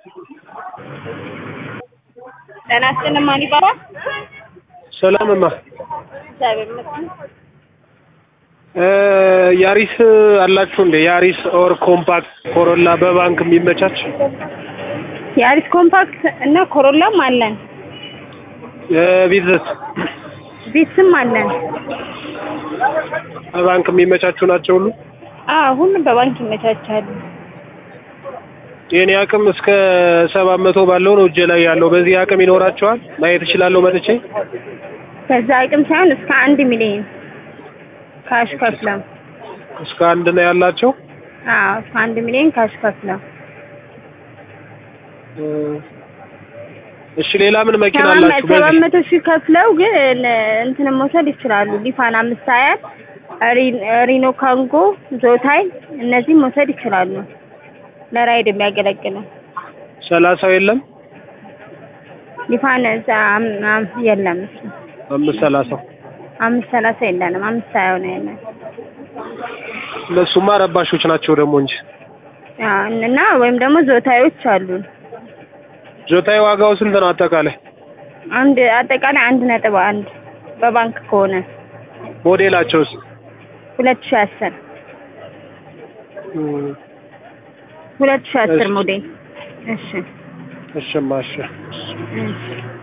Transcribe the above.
ጤና ይስጥልኝ ማን ይባላል? ሰላምማ እግዚአብሔር ይመስገን። ያሪስ አላችሁ እንዴ? ያሪስ ኦር ኮምፓክት ኮሮላ በባንክ የሚመቻች? ያሪስ ኮምፓክት እና ኮሮላም አለን። ቢዝነስ ቢስም አለን። በባንክ የሚመቻቹ ናቸው ሁሉ? ሁሉም በባንክ ይመቻቻሉ። የኔ አቅም እስከ 700 ባለው ነው እጄ ላይ ያለው። በዚህ አቅም ይኖራቸዋል? ማየት እችላለሁ መጥቼ? ከዛ አቅም ሳይሆን እስከ 1 ሚሊዮን ካሽ ከፍለው። እስከ 1 ነው ያላቸው? እስከ 1 ሚሊዮን ካሽ ከፍለው። እሺ ሌላ ምን መኪና አላችሁ? 700 ሺህ ከፍለው ግን እንትን መውሰድ ይችላሉ። ሊፋን 520 ሪኖ ካንጎ ዞታይ እነዚህ መውሰድ ይችላሉ። ለራይድ የሚያገለግለው 30 የለም? ሊፋን የለም። 530 530 የለንም። 520 ነው ያለን። እነሱማ ረባሾች ናቸው ደግሞ እንጂ። እና ወይም ደግሞ ዞታዮች አሉን። ዞታይ ዋጋው ስንት ነው አጠቃላይ? አጠቃላይ 1.1 በባንክ ከሆነ። ሞዴላቸውስ? 2010 2010 ሞዴል። እሺ እሺ ማሽ እሺ